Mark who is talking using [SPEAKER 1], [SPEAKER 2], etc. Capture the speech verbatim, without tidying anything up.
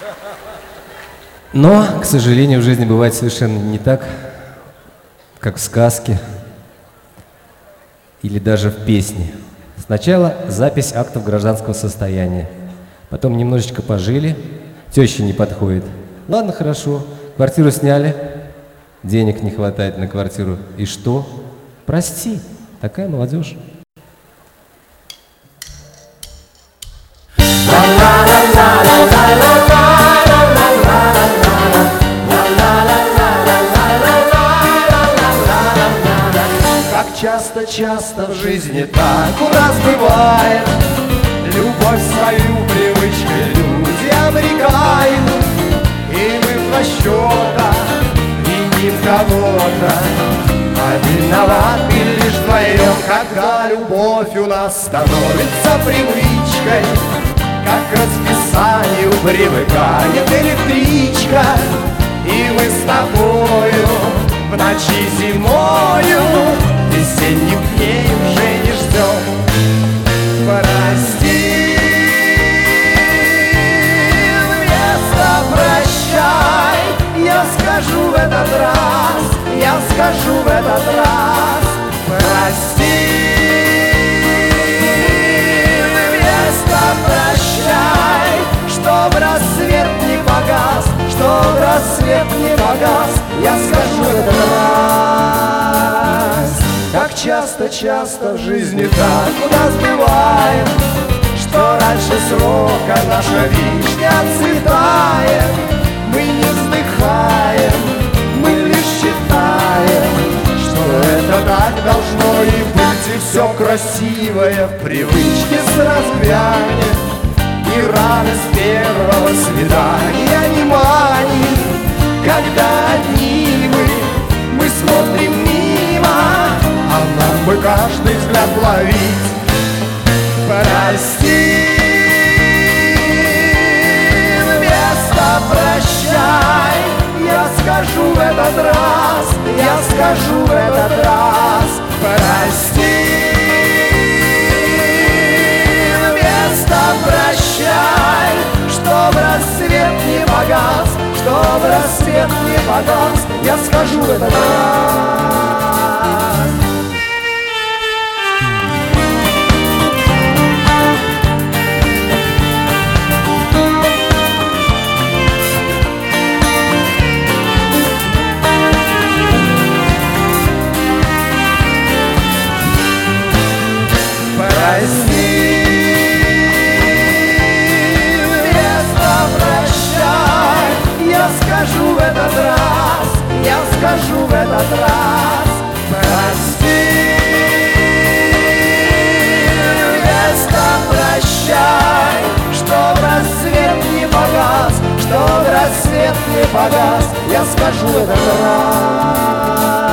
[SPEAKER 1] Но, к сожалению, в жизни бывает совершенно не так, как в сказке или даже в песне. Сначала запись актов гражданского состояния, потом немножечко пожили, теща не подходит. Ладно, хорошо, квартиру сняли, денег не хватает на квартиру. И что? Прости, такая молодежь.
[SPEAKER 2] Часто-часто в жизни так у нас бывает. Любовь свою привычкой люди обрекают, и мы в расчетах виним кого-то, а виноваты лишь вдвоем. Когда любовь у нас становится привычкой, как к расписанию привыкает электричка, и мы с тобою в ночи зимою весенних дней уже не ждем. Прости, вместо прощай я скажу в этот раз, я скажу в этот раз. Прости, вместо прощай, чтоб рассвет не погас, чтоб рассвет не погас, я скажу в этот раз. Как часто-часто в жизни так у нас бывает, что раньше срока наша вишня отцветает. Мы не вздыхаем, мы лишь считаем, что это так должно и быть, и все красивое в привычке сразу вянет, и рано с первого свидания не манит. Когда одни мы, мы смотрим мимо, а нам бы каждый взгляд ловить. Прости, вместо прощай я скажу в этот раз, я скажу в этот раз. Прости, вместо прощай, чтоб рассвет не погас, чтоб рассвет не погас, я скажу в этот раз. Прости, вместо прощай я скажу в этот раз, я скажу в этот раз. Прости, вместо прощай, чтоб рассвет не погас, чтоб рассвет не погас, я скажу в этот раз.